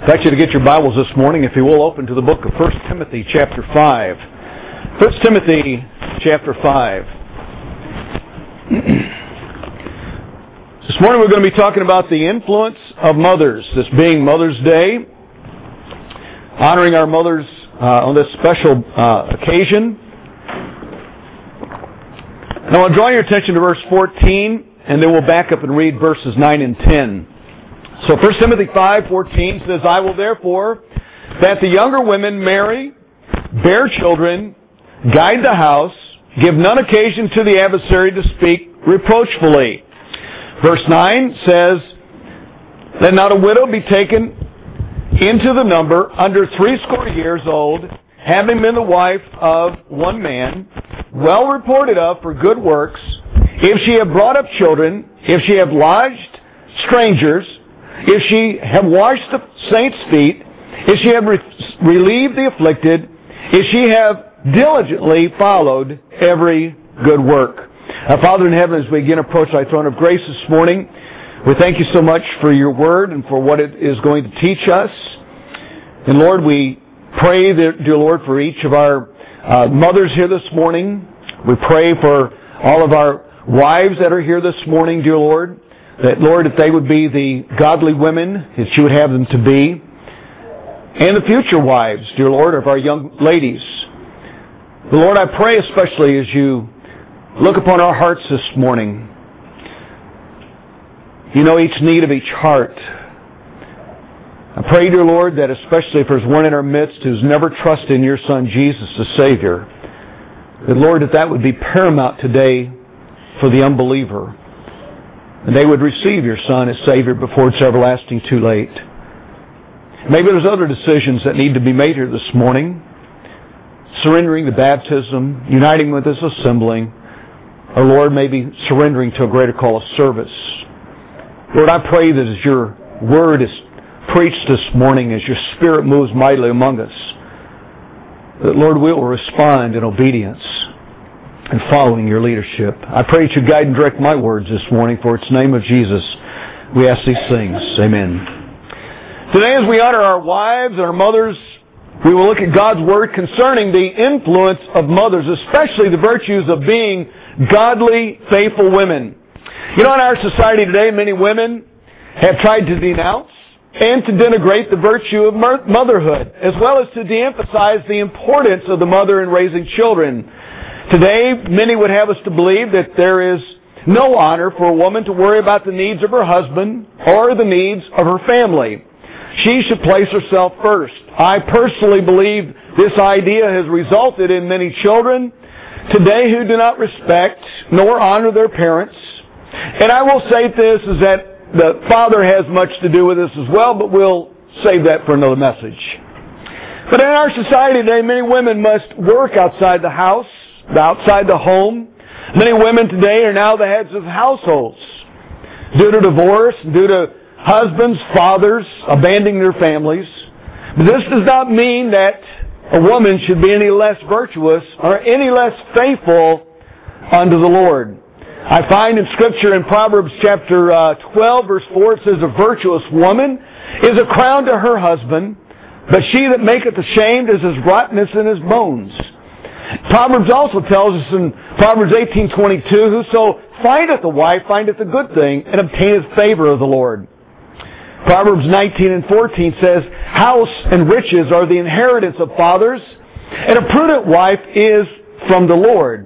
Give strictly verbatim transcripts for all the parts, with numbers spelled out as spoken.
I'd like you to get your Bibles this morning, if you will, open to the book of First Timothy chapter five. First Timothy chapter five. This morning we're going to be talking about the influence of mothers, this being Mother's Day, honoring our mothers uh, on this special uh, occasion. And I want to draw your attention to verse fourteen, and then we'll back up and read verses nine and ten. So First Timothy five fourteen says, I will therefore that the younger women marry, bear children, guide the house, give none occasion to the adversary to speak reproachfully. Verse nine says, that not a widow be taken into the number under threescore years old, having been the wife of one man, well reported of for good works, if she have brought up children, if she have lodged strangers, if she have washed the saints' feet, if she have re- relieved the afflicted, if she have diligently followed every good work. Our Father in heaven, as we again approach thy throne of grace this morning, we thank you so much for your word and for what it is going to teach us. And Lord, we pray, that, dear Lord, for each of our uh, mothers here this morning. We pray for all of our wives that are here this morning, dear Lord. That, Lord, if they would be the godly women that you would have them to be. And the future wives, dear Lord, of our young ladies. But Lord, I pray especially as you look upon our hearts this morning. You know each need of each heart. I pray, dear Lord, that especially if there's one in our midst who's never trusted in your Son Jesus as Savior, that, Lord, that that would be paramount today for the unbeliever. And they would receive your Son as Savior before it's everlasting too late. Maybe there's other decisions that need to be made here this morning. Surrendering to baptism, uniting with us, assembling, or Lord, maybe surrendering to a greater call of service. Lord, I pray that as your word is preached this morning, as your Spirit moves mightily among us, that, Lord, we will respond in obedience and following your leadership. I pray that you guide and direct my words this morning. For its name of Jesus, we ask these things. Amen. Today, as we honor our wives and our mothers, we will look at God's Word concerning the influence of mothers, especially the virtues of being godly, faithful women. You know, in our society today, many women have tried to denounce and to denigrate the virtue of motherhood, as well as to de-emphasize the importance of the mother in raising children. Today, many would have us to believe that there is no honor for a woman to worry about the needs of her husband or the needs of her family. She should place herself first. I personally believe this idea has resulted in many children today who do not respect nor honor their parents. And I will say this, is that the father has much to do with this as well, but we'll save that for another message. But in our society today, many women must work outside the house, outside the home. Many women today are now the heads of households due to divorce, due to husbands, fathers abandoning their families. But this does not mean that a woman should be any less virtuous or any less faithful unto the Lord. I find in Scripture in Proverbs chapter uh, twelve, verse four, it says, a virtuous woman is a crown to her husband, but she that maketh ashamed is as rottenness in his bones. Proverbs also tells us in Proverbs eighteen twenty-two, whoso findeth a wife findeth a good thing and obtaineth favor of the Lord. Proverbs nineteen and fourteen says, house and riches are the inheritance of fathers, and a prudent wife is from the Lord.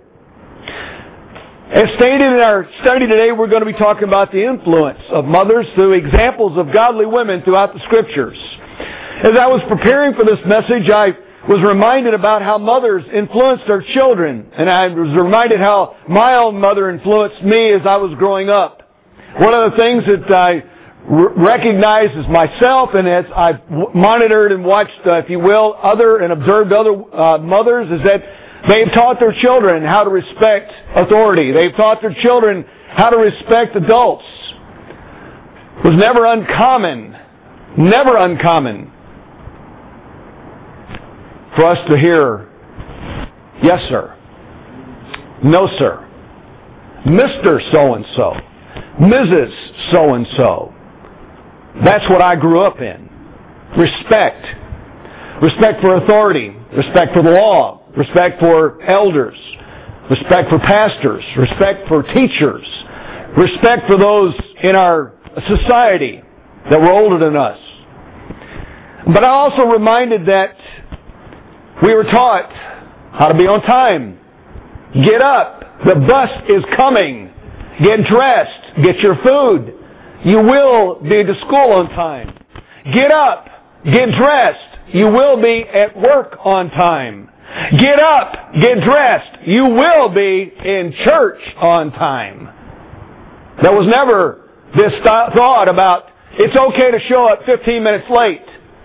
As stated in our study today, we're going to be talking about the influence of mothers through examples of godly women throughout the Scriptures. As I was preparing for this message, I was reminded about how mothers influenced their children. And I was reminded how my own mother influenced me as I was growing up. One of the things that I recognized as myself, and as I've monitored and watched, uh, if you will, other and observed other uh, mothers, is that they've taught their children how to respect authority. They've taught their children how to respect adults. It was never uncommon, never uncommon for us to hear, yes, sir, no, sir, Mister So-and-so, Missus So-and-so. That's what I grew up in. respect. Respect for authority. Respect for the law. Respect for elders. Respect for pastors. Respect for teachers. Respect for those in our society that were older than us. But I'm also reminded that we were taught how to be on time. Get up. The bus is coming. Get dressed. Get your food. You will be to school on time. Get up. Get dressed. You will be at work on time. Get up. Get dressed. You will be in church on time. There was never this thought about it's okay to show up fifteen minutes late.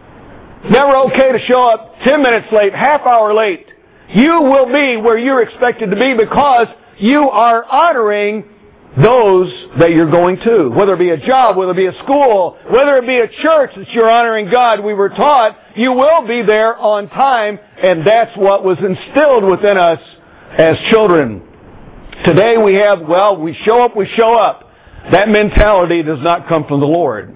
Never okay to show up ten minutes late, half hour late. You will be where you're expected to be because you are honoring those that you're going to. Whether it be a job, whether it be a school, whether it be a church that you're honoring God, we were taught you will be there on time, and that's what was instilled within us as children. Today we have, well, we show up, we show up. That mentality does not come from the Lord.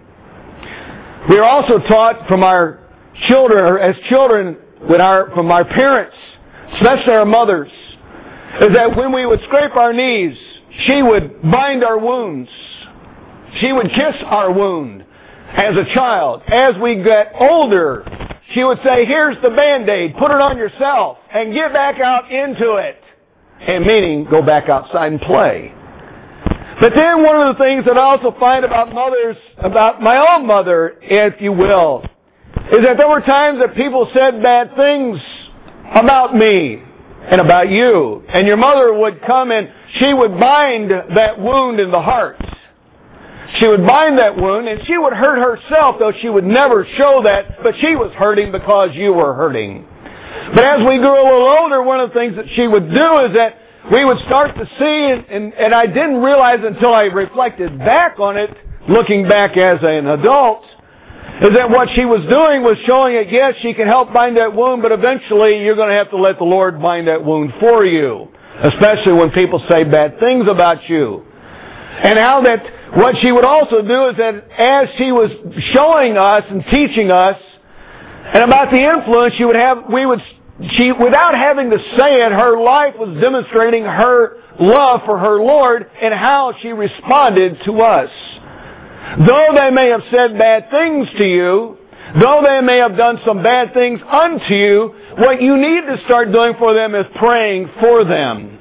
We are also taught from our children, or as children, with our, from our parents, especially our mothers, is that when we would scrape our knees, she would bind our wounds. She would kiss our wound as a child. As we get older, she would say, here's the Band-Aid, put it on yourself, and get back out into it. And meaning, go back outside and play. But then one of the things that I also find about mothers, about my own mother, if you will, is that there were times that people said bad things about me and about you. And your mother would come and she would bind that wound in the heart. She would bind that wound and she would hurt herself, though she would never show that, but she was hurting because you were hurting. But as we grew a little older, one of the things that she would do is that we would start to see, and, and, and I didn't realize until I reflected back on it, looking back as an adult, is that what she was doing was showing that, yes, she can help bind that wound, but eventually you're going to have to let the Lord bind that wound for you, especially when people say bad things about you. And how that, what she would also do is that as she was showing us and teaching us, and about the influence she would have, we would, she, without having to say it, her life was demonstrating her love for her Lord and how she responded to us. Though they may have said bad things to you, though they may have done some bad things unto you, what you need to start doing for them is praying for them.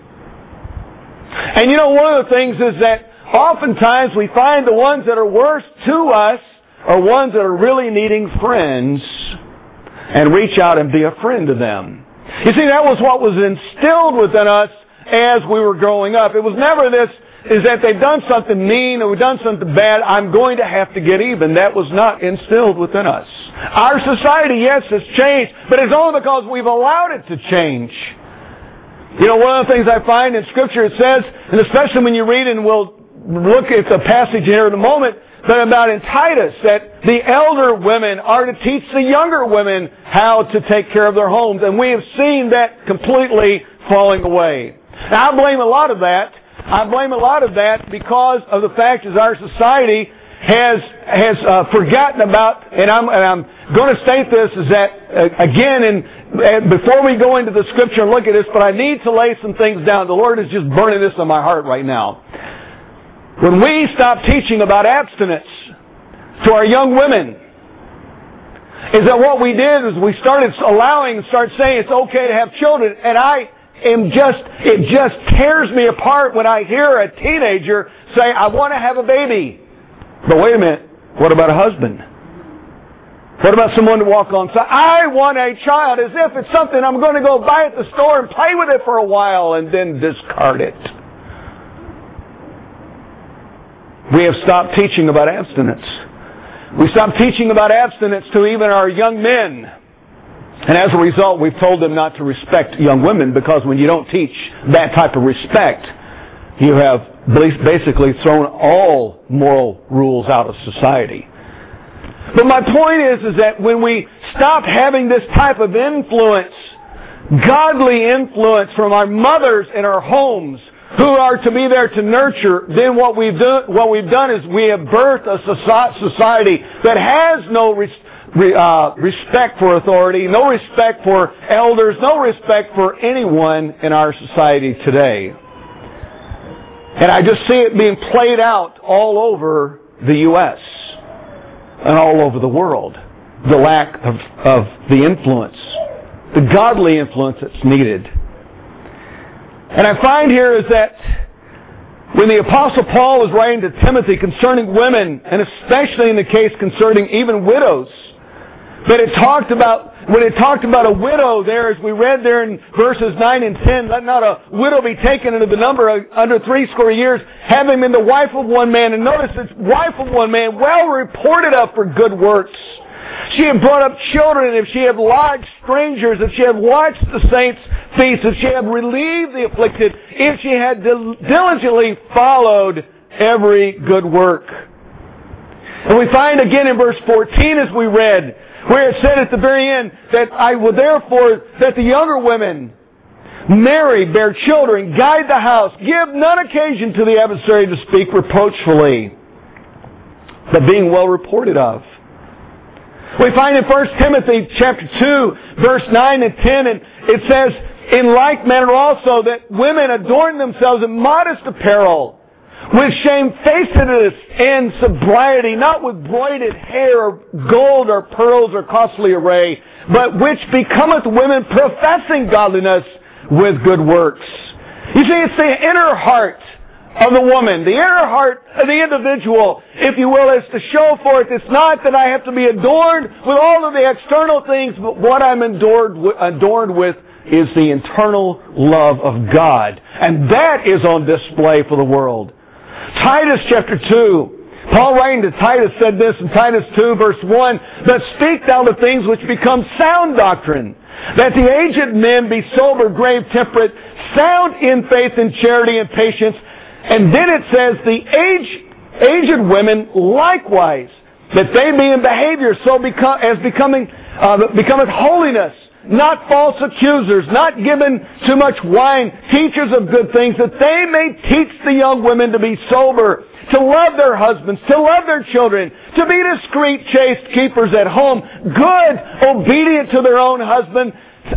And you know, one of the things is that oftentimes we find the ones that are worst to us are ones that are really needing friends, and reach out and be a friend to them. You see, that was what was instilled within us as we were growing up. It was never this, is that they've done something mean or we've done something bad, I'm going to have to get even. That was not instilled within us. Our society, yes, has changed, but it's only because we've allowed it to change. You know, one of the things I find in Scripture, it says, and especially when you read, and we'll look at the passage here in a moment, but about in Titus, that the elder women are to teach the younger women how to take care of their homes. And we have seen that completely falling away. Now, I blame a lot of that. I blame a lot of that because of the fact that our society has has uh, forgotten about, and I'm, and I'm going to state this, is that, uh, again, and, and before we go into the Scripture and look at this, but I need to lay some things down. The Lord is just burning this on my heart right now. When we stopped teaching about abstinence to our young women, is that what we did is we started allowing and started saying it's okay to have children. And I am just, it just tears me apart when I hear a teenager say, I want to have a baby. But wait a minute, what about a husband? What about someone to walk on? So I want a child, as if it's something I'm going to go buy at the store and play with it for a while and then discard it. We have stopped teaching about abstinence. We stopped teaching about abstinence to even our young men. And as a result, we've told them not to respect young women, because when you don't teach that type of respect, you have basically thrown all moral rules out of society. But my point is, is that when we stop having this type of influence, godly influence from our mothers in our homes, who are to be there to nurture, then what we've done, what we've done is we have birthed a society that has no uh, respect for authority, no respect for elders, no respect for anyone in our society today. And I just see it being played out all over the U S and all over the world. The lack of, of the influence, the godly influence that's needed. And I find here is that when the Apostle Paul was writing to Timothy concerning women, and especially in the case concerning even widows, that it talked about, when it talked about a widow there, as we read there in verses nine and ten, let not a widow be taken into the number of under threescore years, having been the wife of one man. And notice it's wife of one man, well reported of for good works. She had brought up children, if she had lodged strangers, if she had watched the saints' feasts, if she had relieved the afflicted, if she had dil- diligently followed every good work. And we find again in verse fourteen, as we read, where it said at the very end that I will therefore that the younger women marry, bear children, guide the house, give none occasion to the adversary to speak reproachfully, but being well reported of. We find in First Timothy chapter two, verse nine and ten, and it says, in like manner also that women adorn themselves in modest apparel, with shamefacedness and sobriety, not with broided hair or gold or pearls or costly array, but which becometh women professing godliness with good works. You see, it's the inner heart of the woman, the inner heart of the individual, if you will, is to show forth. It's not that I have to be adorned with all of the external things, but what I'm adorned with, adorned with is the internal love of God. And that is on display for the world. Titus chapter two, Paul writing to Titus said this in Titus two verse one, but speak thou the things which become sound doctrine, that the aged men be sober, grave, temperate, sound in faith and charity and patience. And then it says the aged, aged women likewise, that they be in behavior so become, as becoming, uh, becometh holiness, not false accusers, not given too much wine, teachers of good things, that they may teach the young women to be sober, to love their husbands, to love their children, to be discreet, chaste keepers at home, good, obedient to their own husband,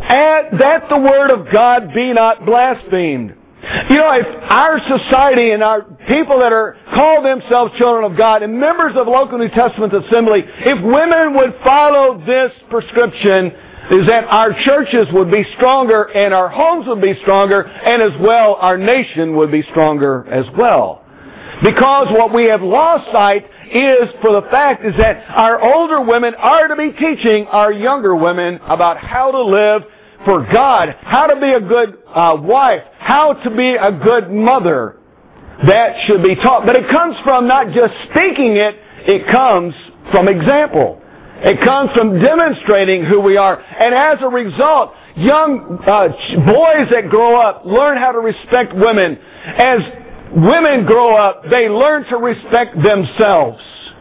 that the word of God be not blasphemed. You know, if our society and our people that are call themselves children of God and members of local New Testament assembly, if women would follow this prescription, is that our churches would be stronger and our homes would be stronger, and as well our nation would be stronger as well. Because what we have lost sight is for the fact is that our older women are to be teaching our younger women about how to live for God, how to be a good uh, wife, how to be a good mother. That should be taught. But it comes from not just speaking it, it comes from example. It comes from demonstrating who we are. And as a result, young uh, boys that grow up learn how to respect women. As women grow up, they learn to respect themselves.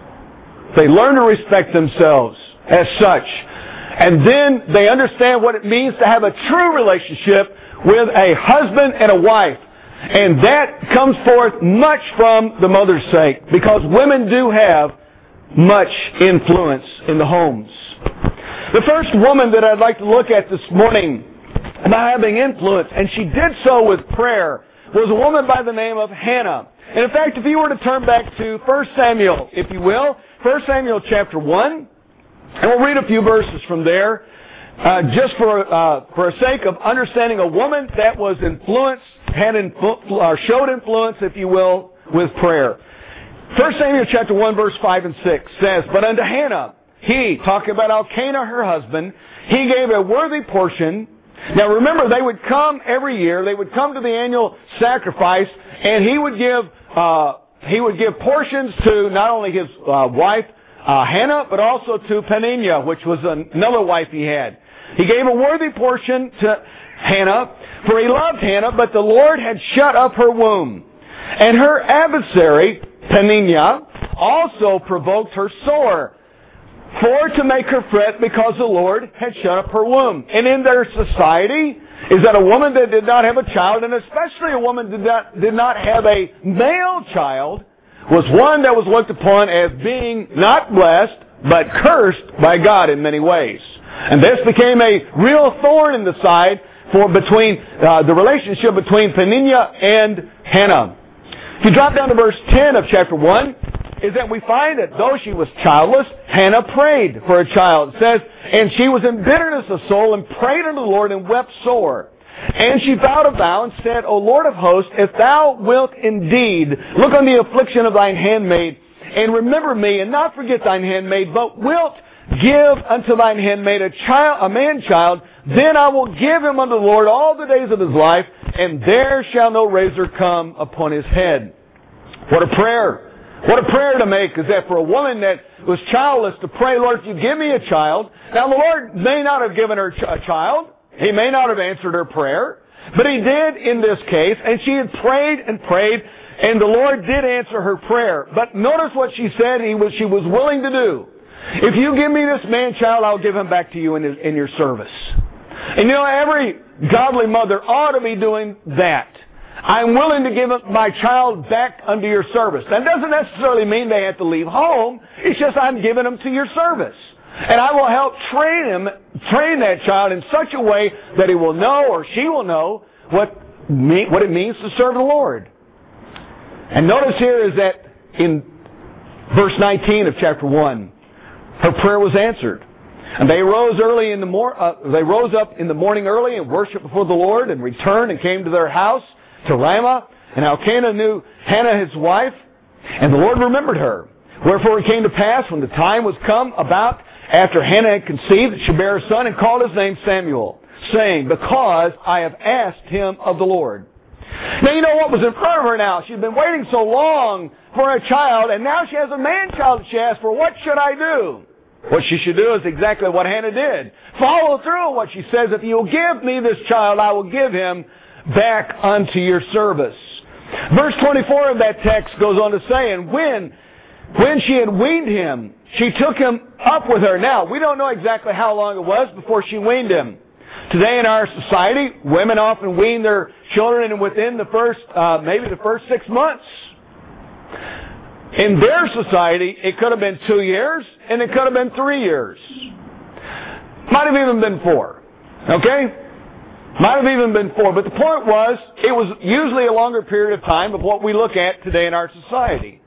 They learn to respect themselves as such. And then they understand what it means to have a true relationship with a husband and a wife. And that comes forth much from the mother's sake, because women do have much influence in the homes. The first woman that I'd like to look at this morning about having influence, and she did so with prayer, was a woman by the name of Hannah. And in fact, if you were to turn back to First Samuel, if you will, First Samuel chapter one, and we'll read a few verses from there, uh, just for uh, for the sake of understanding a woman that was influenced, had influ- or showed influence, if you will, with prayer. First Samuel chapter one, verse five and six says, but unto Hannah, he, talking about Elkanah, her husband, he gave a worthy portion. Now remember, they would come every year, they would come to the annual sacrifice, and he would give uh, he would give portions to not only his uh, wife, uh, Hannah, but also to Peninnah, which was another wife he had. He gave a worthy portion to Hannah, for he loved Hannah, but the Lord had shut up her womb. And her adversary, Peninnah, also provoked her sore, for to make her fret, because the Lord had shut up her womb. And in their society, is that a woman that did not have a child, and especially a woman that did not, did not have a male child, was one that was looked upon as being not blessed, but cursed by God in many ways. And this became a real thorn in the side for between uh, the relationship between Peninnah and Hannah. If you drop down to verse ten of chapter one, is that we find that though she was childless, Hannah prayed for a child. It says, and she was in bitterness of soul and prayed unto the Lord and wept sore. And she vowed a vow and said, O Lord of hosts, if thou wilt indeed look on the affliction of thine handmaid, and remember me, and not forget thine handmaid, but wilt give unto thine handmaid a child, a man-child, then I will give him unto the Lord all the days of his life, and there shall no razor come upon his head. What a prayer! What a prayer to make is that for a woman that was childless to pray, Lord, if you give me a child. Now the Lord may not have given her a child. He may not have answered her prayer. But He did in this case, and she had prayed and prayed, and the Lord did answer her prayer. But notice what she said he was, she was willing to do. If you give me this man-child, I'll give him back to you in, his, in your service. And you know, every godly mother ought to be doing that. I'm willing to give my child back unto your service. That doesn't necessarily mean they have to leave home. It's just I'm giving them to your service. And I will help train him, train that child in such a way that he will know or she will know what, what it means to serve the Lord. And notice here is that in verse nineteen of chapter one, her prayer was answered. And they rose early in the mor- uh, they rose up in the morning early and worshipped before the Lord and returned and came to their house to Ramah. And Elkanah knew Hannah his wife, and the Lord remembered her. Wherefore it came to pass when the time was come about after Hannah had conceived that she bare a son and called his name Samuel, saying, because I have asked him of the Lord. Now you know what was in front of her now. She'd been waiting so long for a child, and now she has a man-child that she asked for. What should I do? What she should do is exactly what Hannah did. Follow through on what she says. If you'll give me this child, I will give him back unto your service. Verse twenty-four of that text goes on to say, and when, when she had weaned him, she took him up with her. Now, we don't know exactly how long it was before she weaned him. Today in our society, women often wean their children within the first, uh, maybe the first six months. In their society, it could have been two years, and it could have been three years. Might have even been four. Okay? Might have even been four. But the point was, it was usually a longer period of time of what we look at today in our society.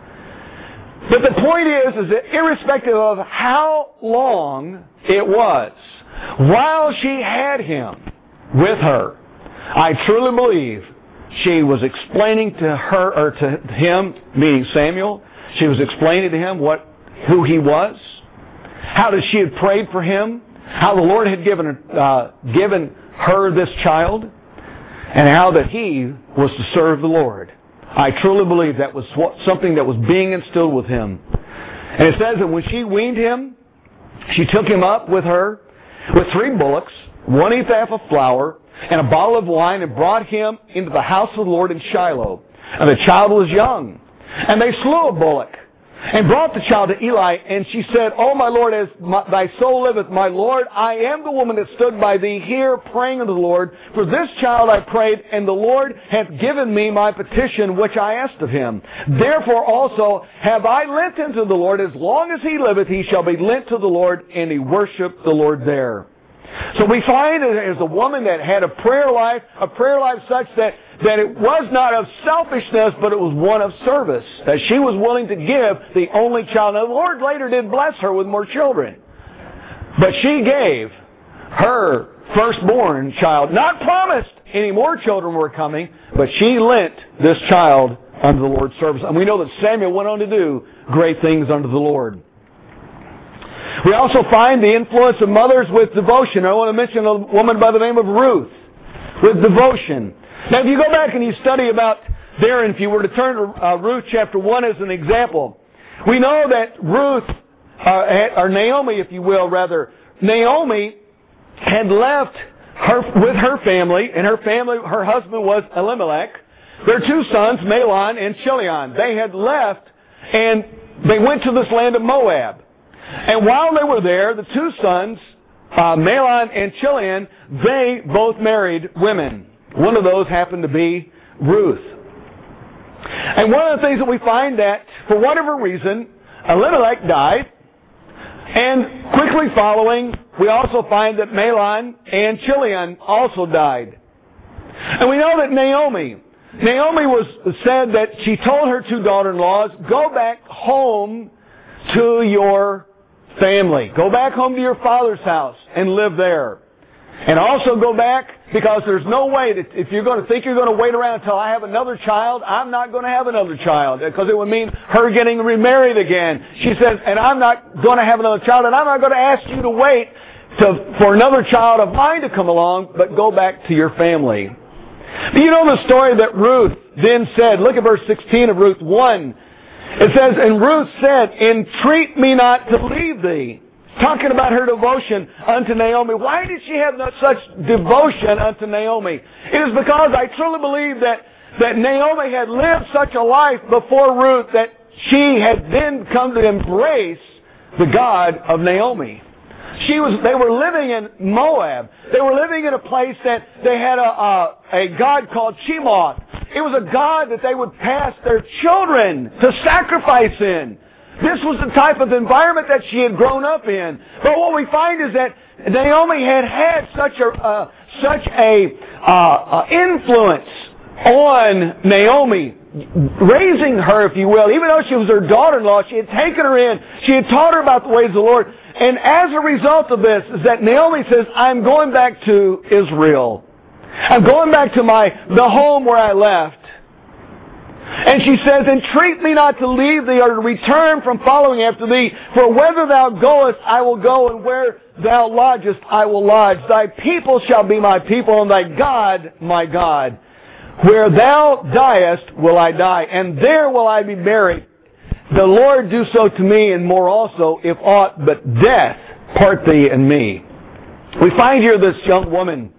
But the point is, is that irrespective of how long it was, while she had him with her, I truly believe she was explaining to her, or to him, meaning Samuel, she was explaining to him what, who he was, how that she had prayed for him, how the Lord had given, uh, given her this child, and how that he was to serve the Lord. I truly believe that was something that was being instilled with him. And it says that when she weaned him, she took him up with her with three bullocks, one ephah of flour, and a bottle of wine, and brought him into the house of the Lord in Shiloh. And the child was young. And they slew a bullock, and brought the child to Eli, and she said, O my Lord, as my, thy soul liveth, my Lord, I am the woman that stood by thee here praying unto the Lord. For this child I prayed, and the Lord hath given me my petition which I asked of him. Therefore also have I lent him to the Lord. As long as he liveth, he shall be lent to the Lord, and he worshiped the Lord there. So we find that as a woman that had a prayer life, a prayer life such that, that it was not of selfishness, but it was one of service. That she was willing to give the only child. Now the Lord later did bless her with more children. But she gave her firstborn child, not promised any more children were coming, but she lent this child unto the Lord's service. And we know that Samuel went on to do great things unto the Lord. We also find the influence of mothers with devotion. I want to mention a woman by the name of Ruth with devotion. Now, if you go back and you study about there, and if you were to turn to uh, Ruth chapter one as an example, we know that Ruth, uh, or Naomi, if you will, rather, Naomi had left her with her family, and her family, her husband was Elimelech. Their two sons, Mahlon and Chilion, they had left, and they went to this land of Moab. And while they were there, the two sons, uh, Mahlon and Chilion, they both married women. One of those happened to be Ruth. And one of the things that we find that, for whatever reason, Elimelech died, And quickly following, we also find that Mahlon and Chilion also died. And we know that Naomi, Naomi was said that she told her two daughter-in-laws, go back home to your family. Go back home to your father's house and live there. And also go back, because there's no way that if you're going to think you're going to wait around until I have another child, I'm not going to have another child, because it would mean her getting remarried again. She says, and I'm not going to have another child, and I'm not going to ask you to wait to, for another child of mine to come along, but go back to your family. Do you know the story that Ruth then said? Look at verse sixteen of Ruth one. It says, and Ruth said, entreat me not to leave thee. Talking about her devotion unto Naomi. Why did she have such devotion unto Naomi? It is because I truly believe that, that Naomi had lived such a life before Ruth that she had then come to embrace the God of Naomi. She was, they were living in Moab. They were living in a place that they had a, a, a god called Chemoth. It was a god that they would pass their children to sacrifice in. This was the type of environment that she had grown up in. But what we find is that Naomi had had such a uh, such a uh, uh, influence on Naomi, raising her, if you will. Even though she was her daughter-in-law, she had taken her in. She had taught her about the ways of the Lord. And as a result of this, is that Naomi says, I'm going back to Israel. I'm going back to my the home where I left. And she says, entreat me not to leave thee or to return from following after thee. For whither thou goest, I will go, and where thou lodgest, I will lodge. Thy people shall be my people, and thy God my God. Where thou diest, will I die, and there will I be buried. The Lord do so to me, and more also, if aught but death part thee and me. We find here this young woman,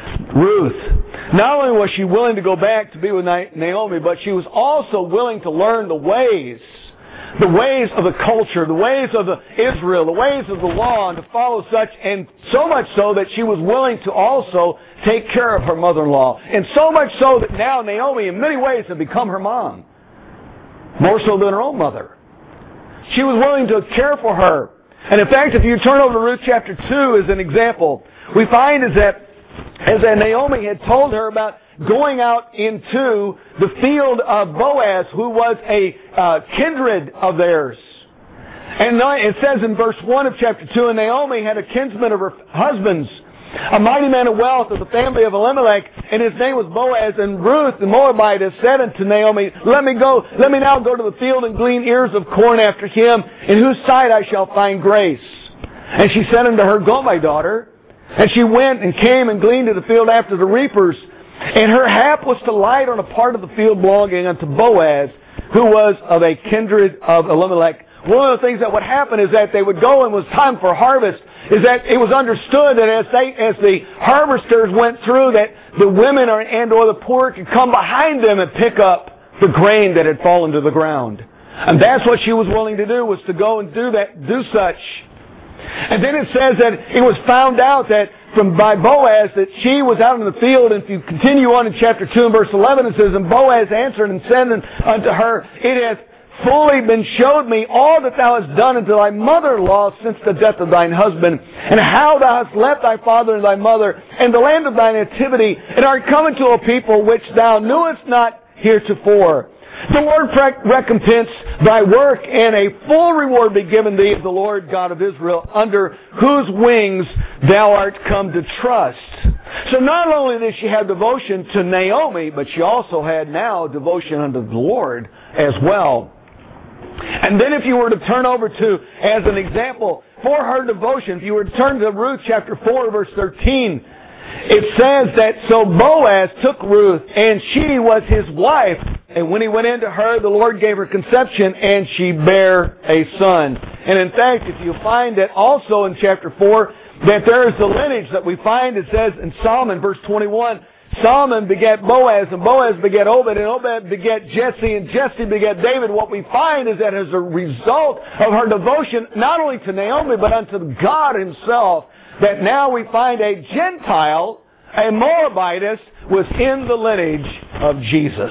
Ruth. Not only was she willing to go back to be with Naomi, but she was also willing to learn the ways, the ways of the culture, the ways of the Israel, the ways of the law, and to follow such, and so much so that she was willing to also take care of her mother-in-law. And so much so that now Naomi, in many ways, had become her mom, more so than her own mother. She was willing to care for her. And in fact, if you turn over to Ruth chapter two as an example, we find is that as Naomi had told her about going out into the field of Boaz, who was a uh, kindred of theirs. And it says in verse one of chapter two, and Naomi had a kinsman of her husband's, a mighty man of wealth of the family of Elimelech, and his name was Boaz. And Ruth the Moabitess said unto Naomi, Let me go, let me now go to the field and glean ears of corn after him, in whose sight I shall find grace. And she said unto her, Go, my daughter. And she went and came and gleaned in the field after the reapers. And her hap was to light on a part of the field belonging unto Boaz, who was of a kindred of Elimelech. One of the things that would happen is that they would go, and it was time for harvest, is that it was understood that as they, as the harvesters went through, that the women or, and or the poor could come behind them and pick up the grain that had fallen to the ground. And that's what she was willing to do, was to go and do that, do such. And then it says that it was found out that from by Boaz that she was out in the field. And if you continue on in chapter two and verse eleven, it says, And Boaz answered and said unto her, It hath fully been showed me all that thou hast done unto thy mother-in-law since the death of thine husband, and how thou hast left thy father and thy mother, and the land of thy nativity, and art come into a people which thou knewest not heretofore. The Lord recompense thy work, and a full reward be given thee of the Lord God of Israel, under whose wings thou art come to trust. So not only did she have devotion to Naomi, but she also had now devotion unto the Lord as well. And then if you were to turn over to, as an example, for her devotion, if you were to turn to Ruth chapter four, verse thirteen, it says that, So Boaz took Ruth, and she was his wife. And when he went into her, the Lord gave her conception, and she bare a son. And in fact, if you find that also in chapter four, that there is the lineage that we find, it says in Solomon, verse twenty-one, Solomon begat Boaz, and Boaz begat Obed, and Obed begat Jesse, and Jesse begat David. What we find is that as a result of her devotion, not only to Naomi, but unto God Himself, that now we find a Gentile, a Moabitess, was in the lineage of Jesus,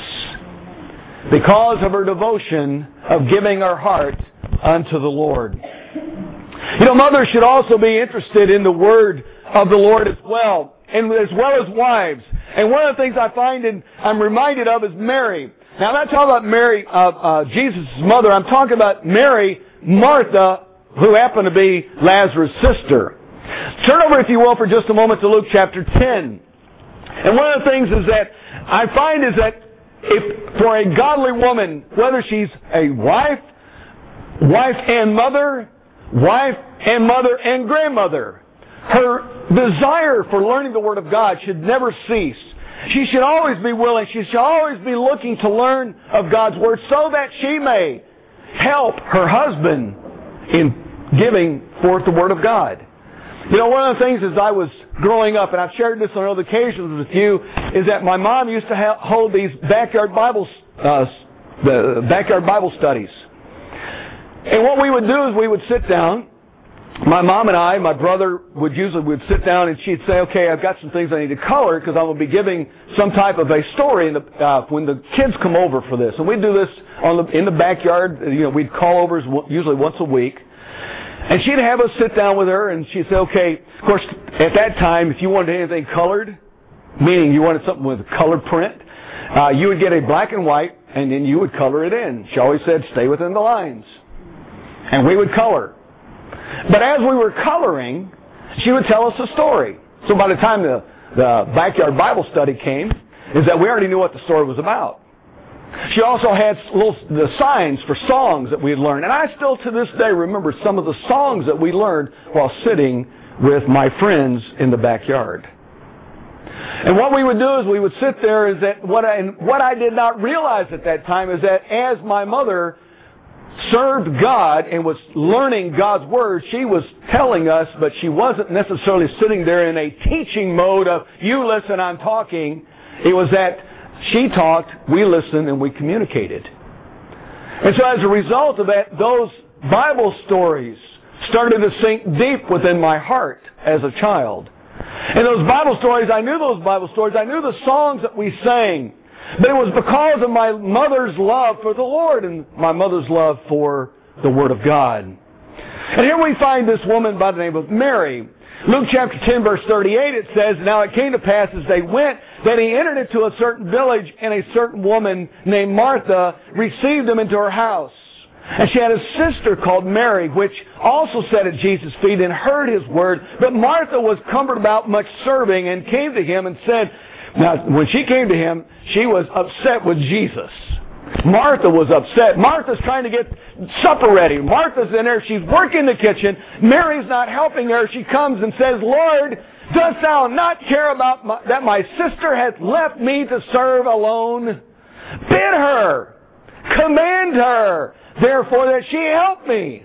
because of her devotion of giving her heart unto the Lord. You know, mothers should also be interested in the Word of the Lord as well, and as well as wives. And one of the things I find and I'm reminded of is Mary. Now, I'm not talking about Mary, uh, uh, Jesus' mother. I'm talking about Mary, Martha, who happened to be Lazarus' sister. Turn over, if you will, for just a moment to Luke chapter ten. And one of the things is that I find is that if for a godly woman, whether she's a wife, wife and mother, wife and mother and grandmother, her desire for learning the Word of God should never cease. She should always be willing, she should always be looking to learn of God's Word so that she may help her husband in giving forth the Word of God. You know, one of the things as I was growing up, and I've shared this on other occasions with you, is that my mom used to ha- hold these backyard Bible, uh, the backyard Bible studies. And what we would do is we would sit down. My mom and I, my brother would usually would sit down and she'd say, "Okay, I've got some things I need to color because I'm going to be giving some type of a story in the, uh, when the kids come over for this." And we'd do this on the, in the backyard. You know, we'd call overs usually once a week. And she'd have us sit down with her and she'd say, "Okay," of course, at that time, if you wanted anything colored, meaning you wanted something with a color print, uh, you would get a black and white and then you would color it in. She always said, "Stay within the lines." And we would color. But as we were coloring, she would tell us a story. So by the time the, the backyard Bible study came, is that we already knew what the story was about. She also had little the signs for songs that we had learned. And I still to this day remember some of the songs that we learned while sitting with my friends in the backyard. And what we would do is we would sit there is that what I, and what I did not realize at that time is that as my mother served God and was learning God's Word, she was telling us, but she wasn't necessarily sitting there in a teaching mode of, "You listen, I'm talking." It was that she talked, we listened, and we communicated. And so as a result of that, those Bible stories started to sink deep within my heart as a child. And those Bible stories, I knew those Bible stories, I knew the songs that we sang. But it was because of my mother's love for the Lord and my mother's love for the Word of God. And here we find this woman by the name of Mary. Luke chapter ten verse thirty-eight, it says, "Now it came to pass as they went that he entered into a certain village, and a certain woman named Martha received him into her house. And she had a sister called Mary, which also sat at Jesus' feet and heard his word. But Martha was cumbered about much serving and came to him and said," now, when she came to him, she was upset with Jesus. Martha was upset. Martha's trying to get supper ready. Martha's in there. She's working the kitchen. Mary's not helping her. She comes and says, "Lord, dost thou not care about my, that my sister hath left me to serve alone? Bid her, command her, therefore, that she help me."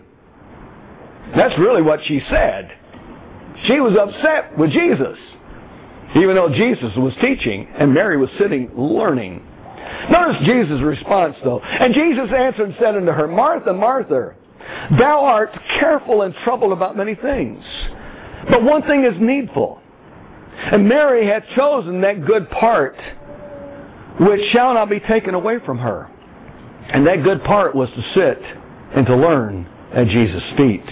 That's really what she said. She was upset with Jesus, even though Jesus was teaching and Mary was sitting learning. Notice Jesus' response, though. "And Jesus answered and said unto her, Martha, Martha, thou art careful and troubled about many things, but one thing is needful. And Mary hath chosen that good part, which shall not be taken away from her." And that good part was to sit and to learn at Jesus' feet.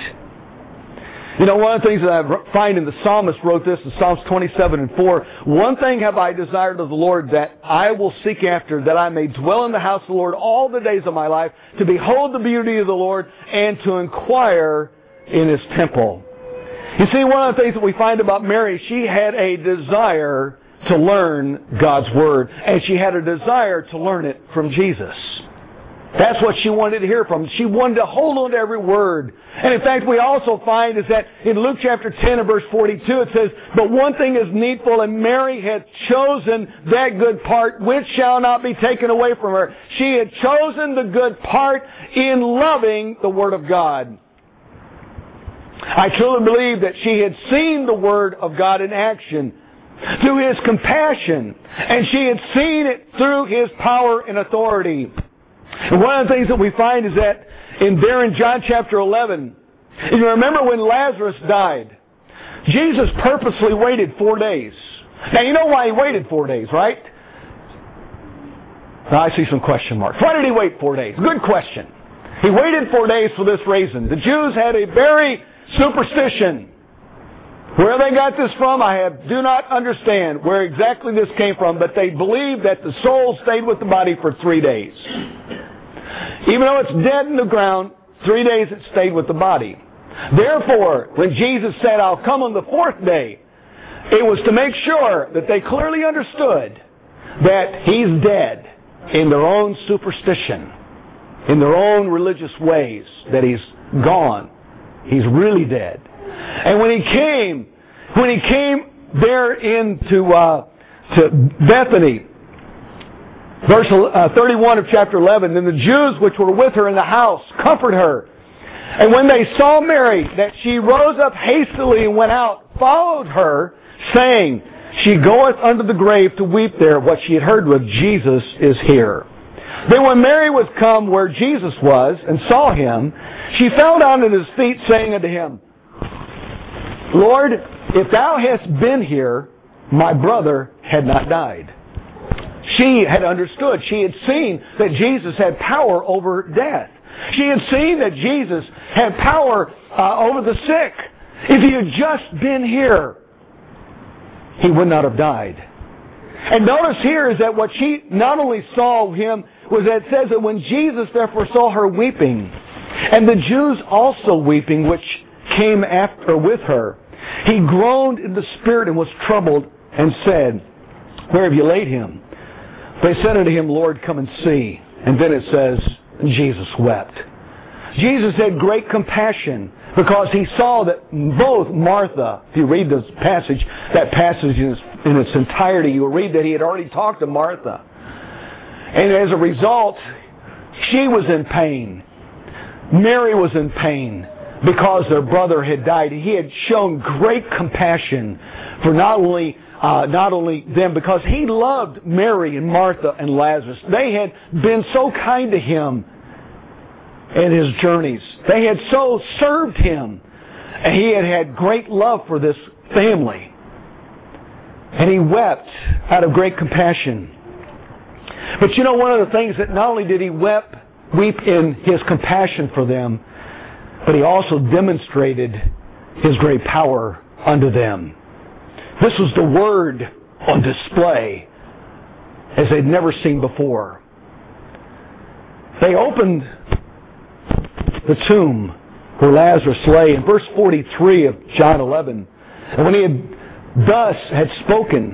You know, one of the things that I find in the psalmist wrote this in Psalms twenty-seven and four, "One thing have I desired of the Lord, that I will seek after, that I may dwell in the house of the Lord all the days of my life, to behold the beauty of the Lord and to inquire in His temple." You see, one of the things that we find about Mary, she had a desire to learn God's Word, and she had a desire to learn it from Jesus. That's what she wanted to hear from. She wanted to hold on to every word. And in fact, we also find is that in Luke chapter ten and verse forty-two, it says, "But one thing is needful, and Mary hath chosen that good part, which shall not be taken away from her." She had chosen the good part in loving the Word of God. I truly believe that she had seen the Word of God in action through His compassion, and she had seen it through His power and authority. And one of the things that we find is that in there in John chapter eleven, you remember when Lazarus died, Jesus purposely waited four days. Now you know why He waited four days, right? Now I see some question marks. Why did He wait four days? Good question. He waited four days for this reason. The Jews had a very superstition. Where they got this from, I have, do not understand where exactly this came from, but they believed that the soul stayed with the body for three days. Even though it's dead in the ground, three days it stayed with the body. Therefore, when Jesus said, I'll come on the fourth day, it was to make sure that they clearly understood that He's dead in their own superstition, in their own religious ways, that He's gone. He's really dead. And when He came, when He came there into uh, to Bethany, verse uh, thirty-one of chapter eleven, then the Jews which were with her in the house comforted her. And when they saw Mary, that she rose up hastily and went out, followed her, saying, She goeth unto the grave to weep there. What she had heard was, Jesus is here. Then when Mary was come where Jesus was, and saw Him, she fell down at His feet, saying unto Him, Lord, if Thou hadst been here, my brother had not died. She had understood. She had seen that Jesus had power over death. She had seen that Jesus had power uh, over the sick. If He had just been here, He would not have died. And notice here is that what she not only saw Him, was that it says that when Jesus therefore saw her weeping, and the Jews also weeping, which came after with her, He groaned in the spirit and was troubled, and said, Where have you laid Him? They said unto Him, Lord, come and see. And then it says, Jesus wept. Jesus had great compassion because He saw that both Martha, if you read this passage, that passage in its, in its entirety, you'll read that He had already talked to Martha. And as a result, she was in pain. Mary was in pain because their brother had died. He had shown great compassion for not only uh, not only them, because He loved Mary and Martha and Lazarus. They had been so kind to Him in His journeys. They had so served Him. And He had had great love for this family. And He wept out of great compassion. But you know, one of the things that not only did He weep, weep in His compassion for them, but He also demonstrated His great power unto them. This was the Word on display as they'd never seen before. They opened the tomb where Lazarus lay in verse forty-three of John eleven. And when He had thus had spoken,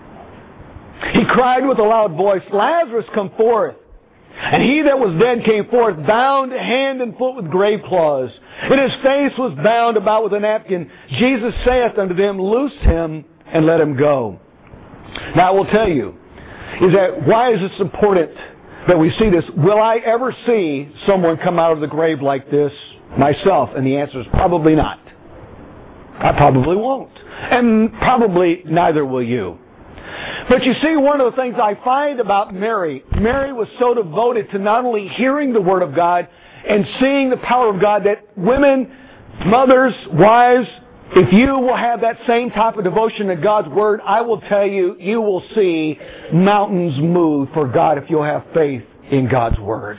He cried with a loud voice, Lazarus, come forth. And he that was dead came forth, bound hand and foot with grave cloths, and his face was bound about with a napkin. Jesus saith unto them, Loose him and let him go. Now I will tell you, is that why is this important that we see this? Will I ever see someone come out of the grave like this myself? And the answer is probably not. I probably won't. And probably neither will you. But you see, one of the things I find about Mary, Mary was so devoted to not only hearing the Word of God and seeing the power of God, that women, mothers, wives, if you will have that same type of devotion to God's Word, I will tell you, you will see mountains move for God if you'll have faith in God's Word.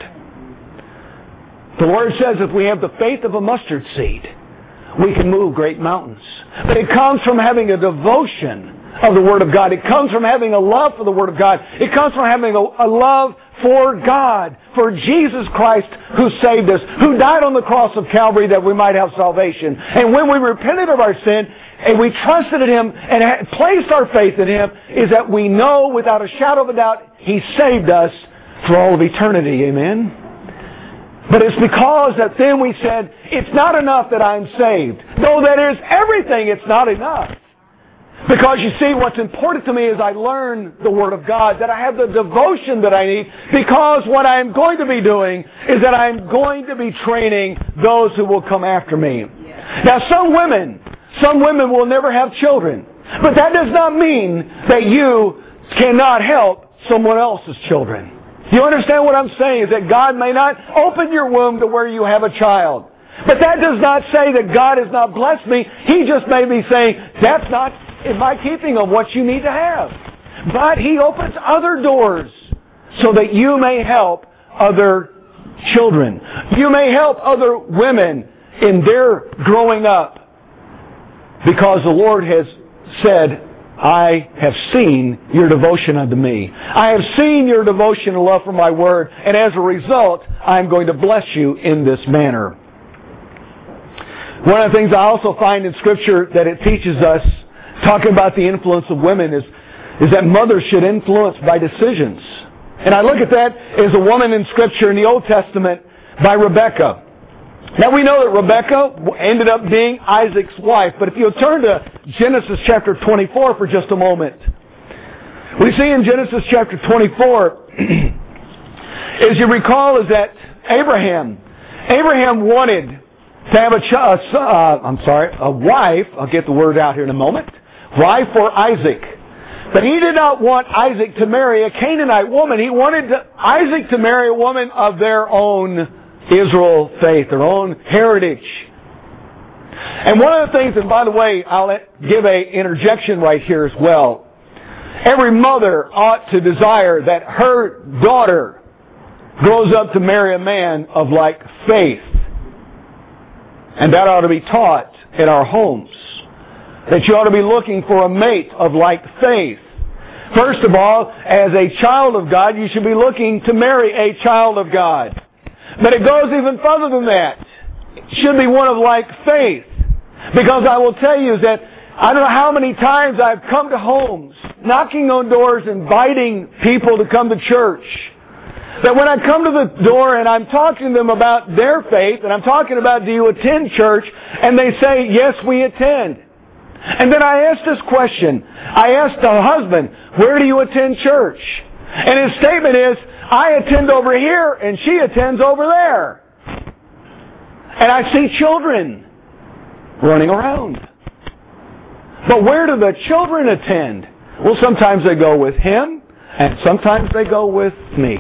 The Word says if we have the faith of a mustard seed, we can move great mountains. But it comes from having a devotion of the Word of God. It comes from having a love for the Word of God. It comes from having a, a love for God, for Jesus Christ who saved us, who died on the cross of Calvary that we might have salvation. And when we repented of our sin and we trusted in Him and had placed our faith in Him, is that we know without a shadow of a doubt He saved us for all of eternity. Amen? But it's because that then we said, it's not enough that I'm saved. Though that is everything, it's not enough. Because you see, what's important to me is I learn the Word of God, that I have the devotion that I need, because what I'm going to be doing is that I'm going to be training those who will come after me. Now, some women, some women will never have children, but that does not mean that you cannot help someone else's children. You understand what I'm saying? Is that God may not open your womb to where you have a child. But that does not say that God has not blessed me. He just may be saying, that's not in my keeping of what you need to have. But He opens other doors so that you may help other children. You may help other women in their growing up, because the Lord has said, I have seen your devotion unto me. I have seen your devotion and love for my word, and as a result, I'm going to bless you in this manner. One of the things I also find in Scripture that it teaches us, talking about the influence of women, is, is that mothers should influence by decisions. And I look at that as a woman in Scripture in the Old Testament by Rebekah. Now we know that Rebekah ended up being Isaac's wife, but if you'll turn to Genesis chapter twenty-four for just a moment, we see in Genesis chapter twenty-four, as you recall, is that Abraham, Abraham wanted to have a, ch- uh, I'm sorry, a wife, I'll get the word out here in a moment, wife for Isaac. But he did not want Isaac to marry a Canaanite woman. He wanted to, Isaac to marry a woman of their own Israel faith, their own heritage. And one of the things, and by the way, I'll give a interjection right here as well. Every mother ought to desire that her daughter grows up to marry a man of like faith. And that ought to be taught in our homes. That you ought to be looking for a mate of like faith. First of all, as a child of God, you should be looking to marry a child of God. But it goes even further than that. It should be one of like faith. Because I will tell you that I don't know how many times I've come to homes, knocking on doors, inviting people to come to church. That when I come to the door and I'm talking to them about their faith, and I'm talking about, do you attend church? And they say, yes, we attend. And then I ask this question. I ask the husband, where do you attend church? And his statement is, I attend over here and she attends over there. And I see children running around. But where do the children attend? Well, sometimes they go with him and sometimes they go with me.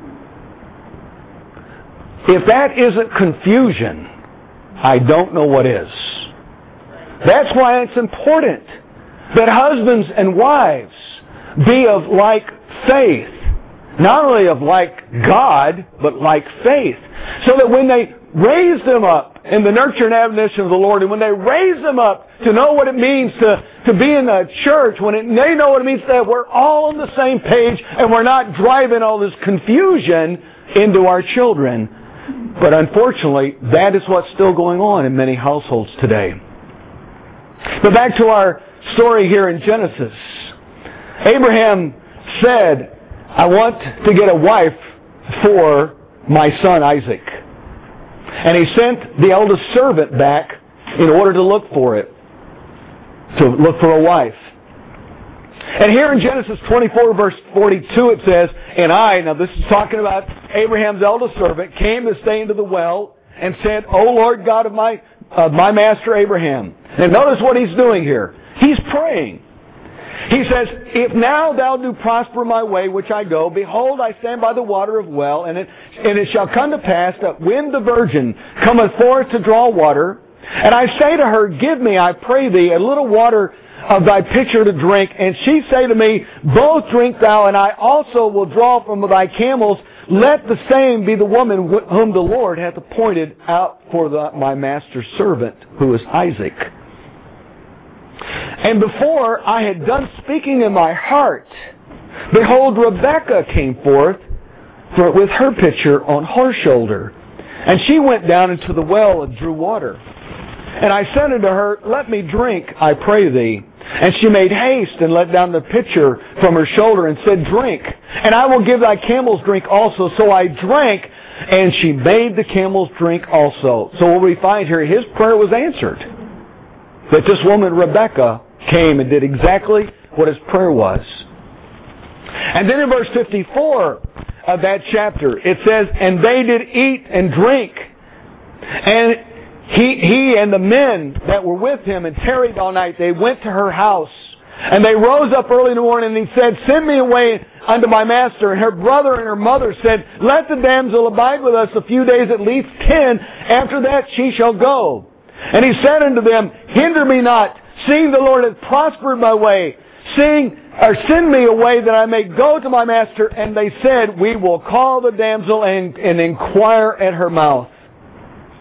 If that isn't confusion, I don't know what is. That's why it's important that husbands and wives be of like faith. Not only of like God, but like faith. So that when they raise them up in the nurture and admonition of the Lord, and when they raise them up to know what it means to, to be in a church, when it, they know what it means that we're all on the same page and we're not driving all this confusion into our children. But unfortunately, that is what's still going on in many households today. But back to our story here in Genesis. Abraham said, I want to get a wife for my son Isaac. And he sent the eldest servant back in order to look for it, to look for a wife. And here in Genesis twenty-four, verse forty-two, it says, and I, now this is talking about Abraham's eldest servant, came to stay into the well and said, O Lord God of my, uh, my master Abraham. And notice what he's doing here. He's praying. He says, if now thou do prosper my way which I go, behold, I stand by the water of well, and it, and it shall come to pass that when the virgin cometh forth to draw water, and I say to her, give me, I pray thee, a little water of thy pitcher to drink, and she say to me, both drink thou, and I also will draw from thy camels, let the same be the woman whom the Lord hath appointed out for the, my master's servant, who is Isaac. And before I had done speaking in my heart, behold, Rebekah came forth with her pitcher on her shoulder. And she went down into the well and drew water. And I said unto her, let me drink, I pray thee. And she made haste and let down the pitcher from her shoulder and said, drink, and I will give thy camels drink also. So I drank, and she made the camels drink also. So what we find here, his prayer was answered. That this woman, Rebekah, came and did exactly what his prayer was. And then in verse fifty-four of that chapter, it says, and they did eat and drink. And he, he and the men that were with him and tarried all night, they went to her house. And they rose up early in the morning, and he said, send me away unto my master. And her brother and her mother said, let the damsel abide with us a few days, at least ten. After that she shall go. And he said unto them, hinder me not, seeing the Lord hath prospered my way, seeing, or send me away that I may go to my master. And they said, we will call the damsel and, and inquire at her mouth.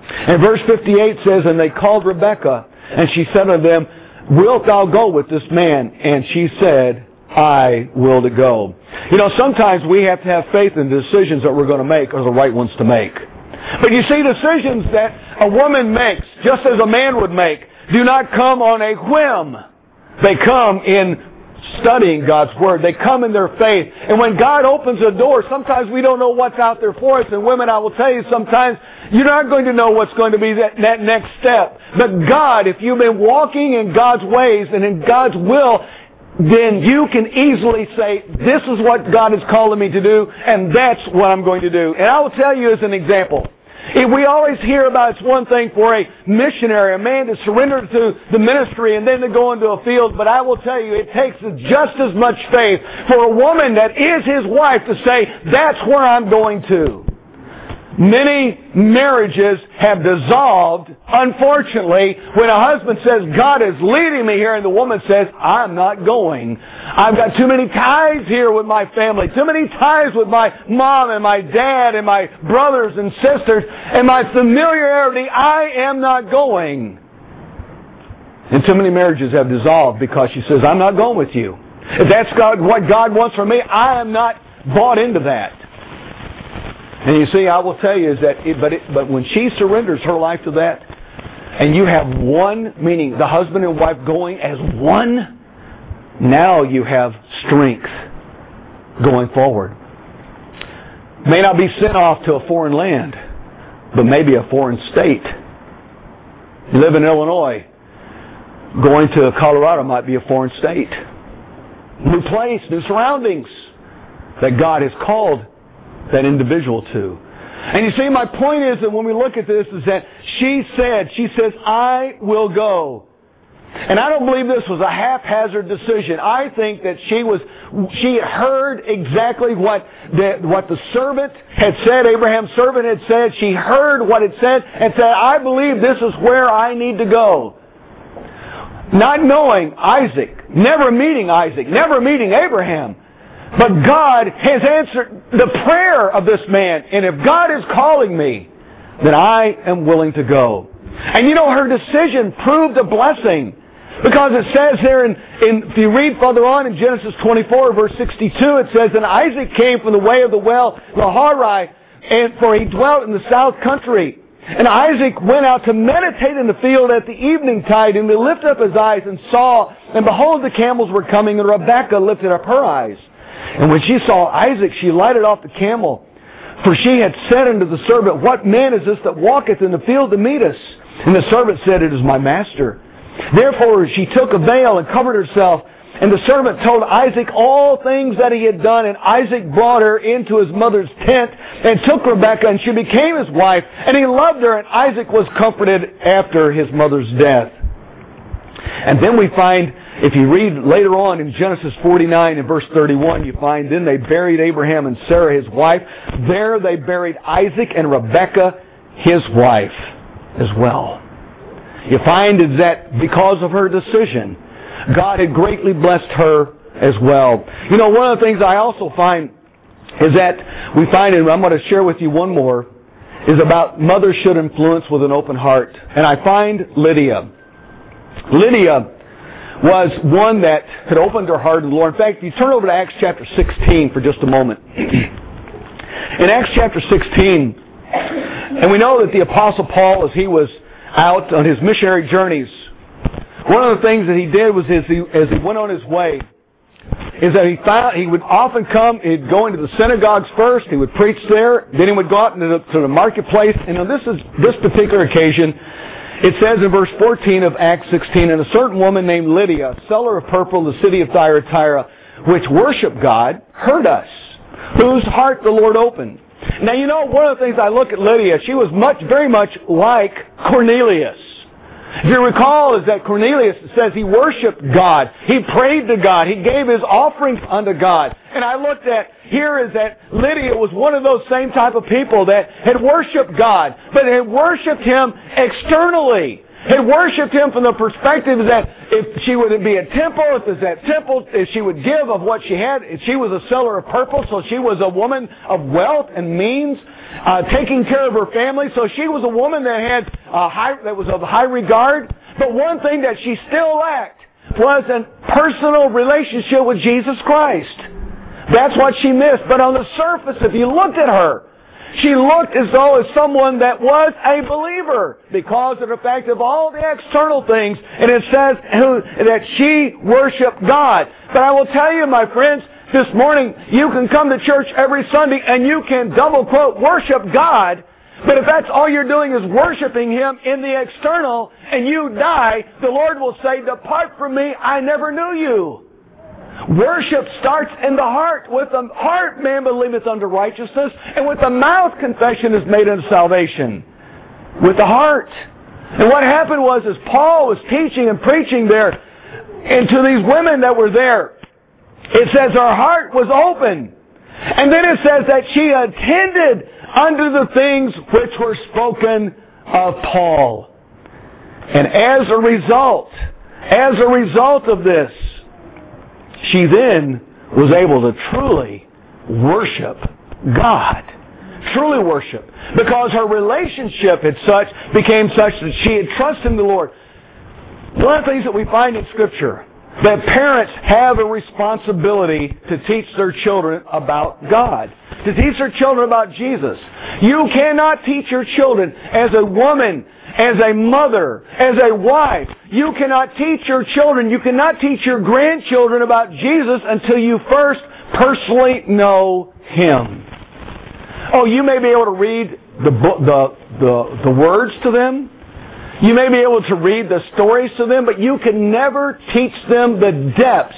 And verse fifty-eight says, and they called Rebekah, and she said unto them, wilt thou go with this man? And she said, I will to go. You know, sometimes we have to have faith in the decisions that we're going to make are the right ones to make. But you see, decisions that a woman makes, just as a man would make, do not come on a whim. They come in studying God's Word. They come in their faith. And when God opens a door, sometimes we don't know what's out there for us. And women, I will tell you, sometimes you're not going to know what's going to be that, that next step. But God, if you've been walking in God's ways and in God's will, then you can easily say, this is what God is calling me to do, and that's what I'm going to do. And I will tell you as an example. If we always hear about it's one thing for a missionary, a man to surrender to the ministry and then to go into a field, but I will tell you it takes just as much faith for a woman that is his wife to say, that's where I'm going to. Many marriages have dissolved, unfortunately, when a husband says, God is leading me here, and the woman says, I'm not going. I've got too many ties here with my family, too many ties with my mom and my dad and my brothers and sisters, and my familiarity, I am not going. And too many marriages have dissolved because she says, I'm not going with you. If that's God, what God wants from me, I am not bought into that. And you see, I will tell you is that, it, but it, but when she surrenders her life to that, and you have one, meaning the husband and wife going as one, now you have strength going forward. May not be sent off to a foreign land, but maybe a foreign state. You live in Illinois, going to Colorado might be a foreign state. New place, new surroundings that God has called that individual to. And you see, my point is that when we look at this is that she said, she says, I will go. And I don't believe this was a haphazard decision. I think that she was, she heard exactly what the, what the servant had said, Abraham's servant had said. She heard what it said and said, I believe this is where I need to go. Not knowing Isaac, never meeting Isaac, never meeting Abraham. But God has answered the prayer of this man. And if God is calling me, then I am willing to go. And you know, her decision proved a blessing. Because it says there, in, in, if you read further on in Genesis twenty-four, verse sixty-two, it says, and Isaac came from the way of the well, Laharai, and for he dwelt in the south country. And Isaac went out to meditate in the field at the evening tide, and he lifted up his eyes and saw, and behold, the camels were coming, and Rebekah lifted up her eyes. And when she saw Isaac, she lighted off the camel. For she had said unto the servant, what man is this that walketh in the field to meet us? And the servant said, it is my master. Therefore she took a veil and covered herself. And the servant told Isaac all things that he had done. And Isaac brought her into his mother's tent and took Rebekah, and she became his wife. And he loved her, and Isaac was comforted after his mother's death. And then we find, if you read later on in Genesis forty-nine and verse thirty-one, you find, then they buried Abraham and Sarah his wife. There they buried Isaac and Rebekah his wife as well. You find is that because of her decision, God had greatly blessed her as well. You know, one of the things I also find is that we find, and I'm going to share with you one more, is about mothers should influence with an open heart. And I find Lydia. Lydia was one that had opened her heart to the Lord. In fact, you turn over to Acts chapter sixteen for just a moment. In Acts chapter sixteen, and we know that the Apostle Paul, as he was out on his missionary journeys, one of the things that he did was as he, as he went on his way, is that he found he would often come, he'd go into the synagogues first, he would preach there, then he would go out into the, to the marketplace. And on this is this particular occasion, it says in verse fourteen of Acts sixteen, and a certain woman named Lydia, seller of purple in the city of Thyatira, which worshiped God, heard us, whose heart the Lord opened. Now, you know, one of the things I look at Lydia, she was much, very much like Cornelius. If you recall, is that Cornelius says he worshipped God. He prayed to God. He gave his offerings unto God. And I looked at here is that Lydia was one of those same type of people that had worshipped God, but had worshipped Him externally. had worshipped Him from the perspective that if she would be a temple, if there's that temple, if she would give of what she had, if she was a seller of purple, so she was a woman of wealth and means, uh, taking care of her family, so she was a woman that had uh, high, that was of high regard. But one thing that she still lacked was a personal relationship with Jesus Christ. That's what she missed. But on the surface, if you looked at her, she looked as though as someone that was a believer because of the fact of all the external things. And it says who, that she worshiped God. But I will tell you, my friends, this morning, you can come to church every Sunday and you can double quote worship God. But if that's all you're doing is worshiping Him in the external and you die, the Lord will say, "Depart from me, I never knew you." Worship starts in the heart. With the heart man believeth unto righteousness, and with the mouth confession is made unto salvation. With the heart. And what happened was, as Paul was teaching and preaching there, and to these women that were there, it says her heart was open. And then it says that she attended unto the things which were spoken of Paul. And as a result, as a result of this, she then was able to truly worship God. Truly worship. Because her relationship had such, became such that she had trusted in the Lord. One of the things that we find in Scripture, that parents have a responsibility to teach their children about God. To teach their children about Jesus. You cannot teach your children as a woman, as a mother, as a wife. You cannot teach your children, you cannot teach your grandchildren about Jesus until you first personally know Him. Oh, you may be able to read the the the, the words to them. You may be able to read the stories to them, but you can never teach them the depths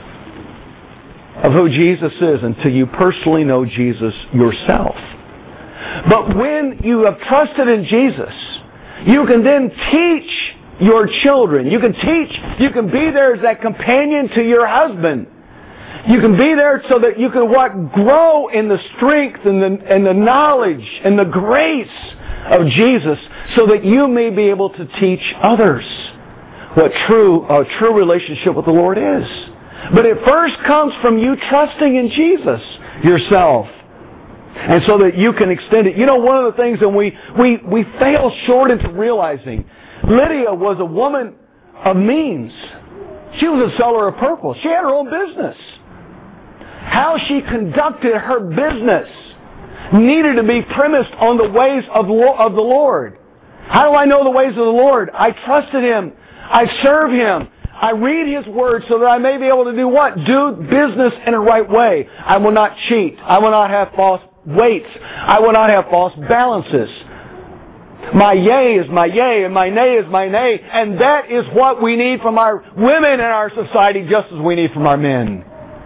of who Jesus is until you personally know Jesus yourself. But when you have trusted in Jesus, you can then teach your children. You can teach, you can be there as that companion to your husband. You can be there so that you can what grow in the strength and the, and the knowledge and the grace of Jesus, so that you may be able to teach others what true a true relationship with the Lord is. But it first comes from you trusting in Jesus yourself. And so that you can extend it. You know, one of the things that we, we, we fail short into realizing, Lydia was a woman of means. She was a seller of purple. She had her own business. How she conducted her business needed to be premised on the ways of, of the Lord. How do I know the ways of the Lord? I trusted Him. I serve Him. I read His Word so that I may be able to do what? Do business in a right way. I will not cheat. I will not have false weights. I will not have false balances. My yea is my yea and my nay is my nay. And that is what we need from our women in our society just as we need from our men.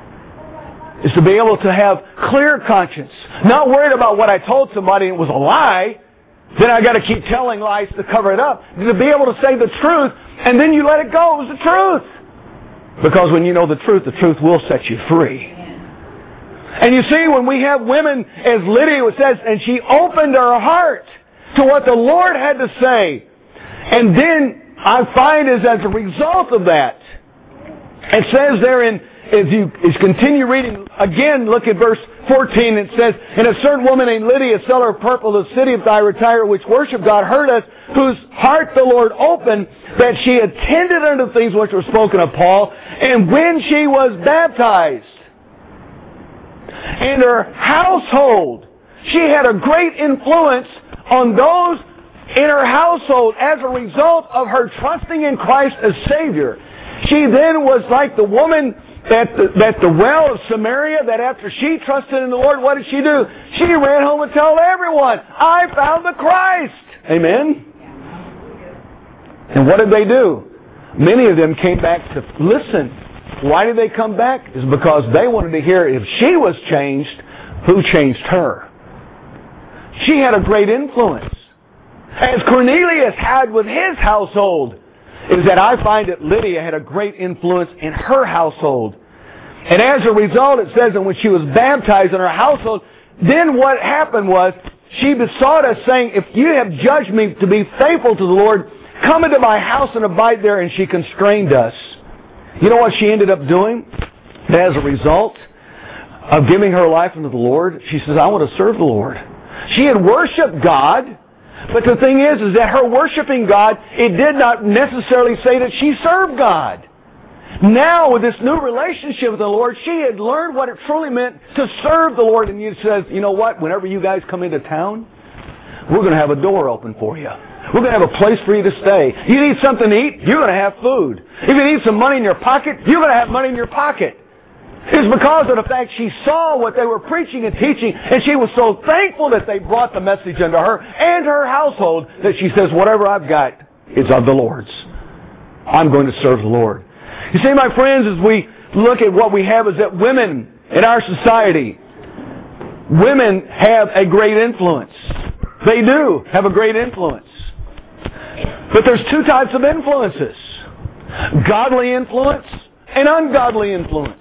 Is to be able to have clear conscience. Not worried about what I told somebody and it was a lie. Then I got to keep telling lies to cover it up. To be able to say the truth and then you let it go. It was the truth. Because when you know the truth, the truth will set you free. And you see, when we have women, as Lydia says, and she opened her heart to what the Lord had to say. And then I find is as a result of that, it says there in, if you continue reading, again, look at verse fourteen, it says, "And a certain woman named Lydia, seller of purple, of the city of Thyatira, which worshiped God, heard us, whose heart the Lord opened, that she attended unto things which were spoken of Paul, and when she was baptized, and her household," she had a great influence on those in her household as a result of her trusting in Christ as Savior. She then was like the woman at the, at the well of Samaria, that after she trusted in the Lord, what did she do? She ran home and told everyone, "I found the Christ." Amen? And what did they do? Many of them came back to listen. Why did they come back? It's because they wanted to hear if she was changed, who changed her. She had a great influence. As Cornelius had with his household, is that I find that Lydia had a great influence in her household. And as a result, it says that when she was baptized in her household, then what happened was, she besought us saying, "If you have judged me to be faithful to the Lord, Come into my house and abide there. And she constrained us. You know what she ended up doing? As a result of giving her life unto the Lord, she says, I want to serve the Lord. She had worshiped God, but the thing is, is that her worshiping God, it did not necessarily say that she served God. Now, with this new relationship with the Lord, she had learned what it truly meant to serve the Lord. And he says, you know what? Whenever you guys come into town, we're going to have a door open for you. We're going to have a place for you to stay. You need something to eat, you're going to have food. If you need some money in your pocket, you're going to have money in your pocket. It's because of the fact she saw what they were preaching and teaching, and she was so thankful that they brought the message unto her and her household that she says, whatever I've got is of the Lord's. I'm going to serve the Lord. You see, my friends, as we look at what we have, is that women in our society, women have a great influence. They do have a great influence. But there's two types of influences. Godly influence and ungodly influence.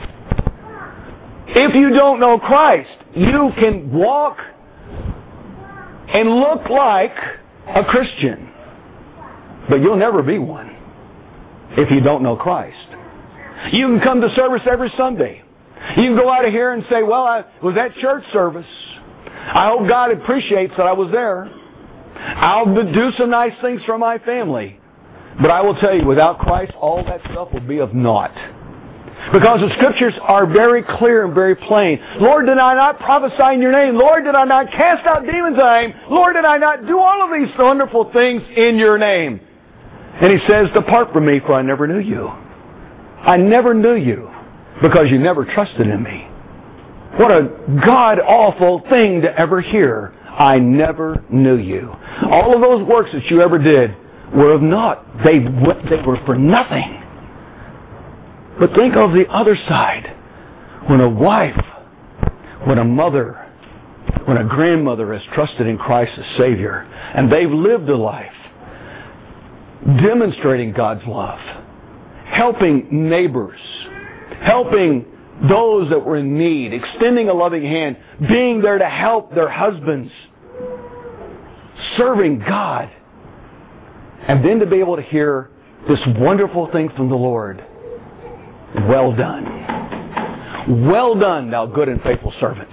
If you don't know Christ, you can walk and look like a Christian, but you'll never be one if you don't know Christ. You can come to service every Sunday. You can go out of here and say, well, I was at church service. I hope God appreciates that I was there. I'll do some nice things for my family. But I will tell you, without Christ, all that stuff will be of naught. Because the Scriptures are very clear and very plain. Lord, did I not prophesy in your name? Lord, did I not cast out demons in your name? Lord, did I not do all of these wonderful things in your name? And He says, depart from me, for I never knew you. I never knew you because you never trusted in me. What a God-awful thing to ever hear. I never knew you. All of those works that you ever did were of naught. They, they were for nothing. But think of the other side. When a wife, when a mother, when a grandmother has trusted in Christ as Savior, and they've lived a life demonstrating God's love, helping neighbors, helping those that were in need, extending a loving hand, being there to help their husbands, serving God, and then to be able to hear this wonderful thing from the Lord. Well done. Well done, thou good and faithful servant.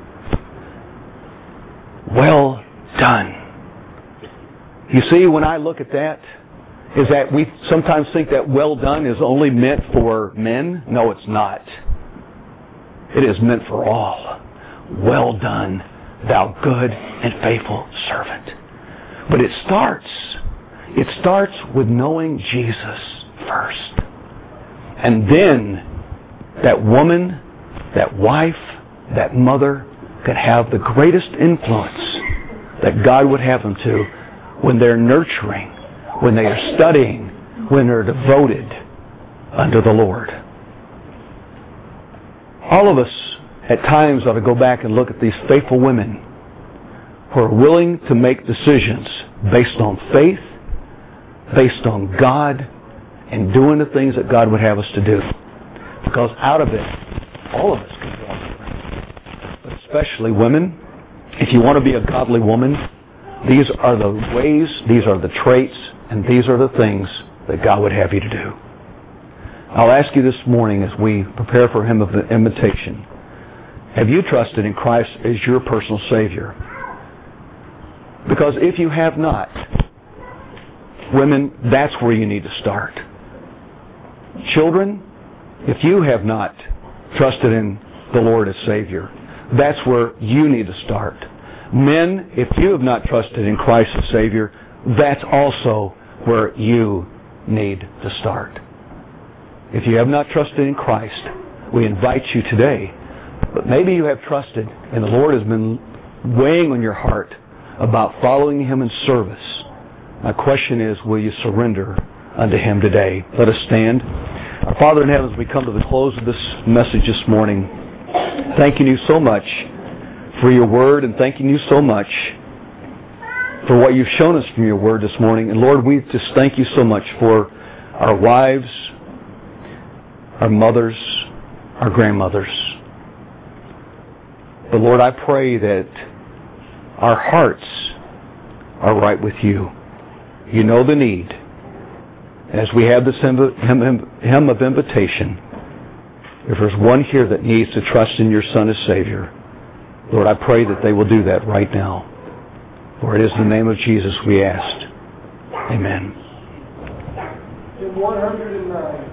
Well done. You see, when I look at that, is that we sometimes think that well done is only meant for men. No, it's not. It is meant for all. Well done, thou good and faithful servant. But it starts, it starts with knowing Jesus first. And then that woman, that wife, that mother could have the greatest influence that God would have them to when they're nurturing, when they are studying, when they're devoted unto the Lord. All of us at times ought to go back and look at these faithful women who are willing to make decisions based on faith, based on God, and doing the things that God would have us to do. Because out of it, all of us can walk. But especially women, if you want to be a godly woman, these are the ways, these are the traits, and these are the things that God would have you to do. I'll ask you this morning as we prepare for Hymn of the Invitation, have you trusted in Christ as your personal Savior? Because if you have not, women, that's where you need to start. Children, if you have not trusted in the Lord as Savior, that's where you need to start. Men, if you have not trusted in Christ as Savior, that's also where you need to start. If you have not trusted in Christ, we invite you today. But maybe you have trusted and the Lord has been weighing on your heart about following Him in service. My question is, will you surrender unto Him today? Let us stand. Our Father in heaven, as we come to the close of this message this morning, thanking you so much for your word and thanking you so much for what you've shown us from your word this morning. And Lord, we just thank you so much for our wives, our mothers, our grandmothers. But Lord, I pray that our hearts are right with you. You know the need. As we have this hymn, hymn, hymn of invitation, if there's one here that needs to trust in your Son as Savior, Lord, I pray that they will do that right now. For it is in the name of Jesus we asked. Amen. In one hundred nine.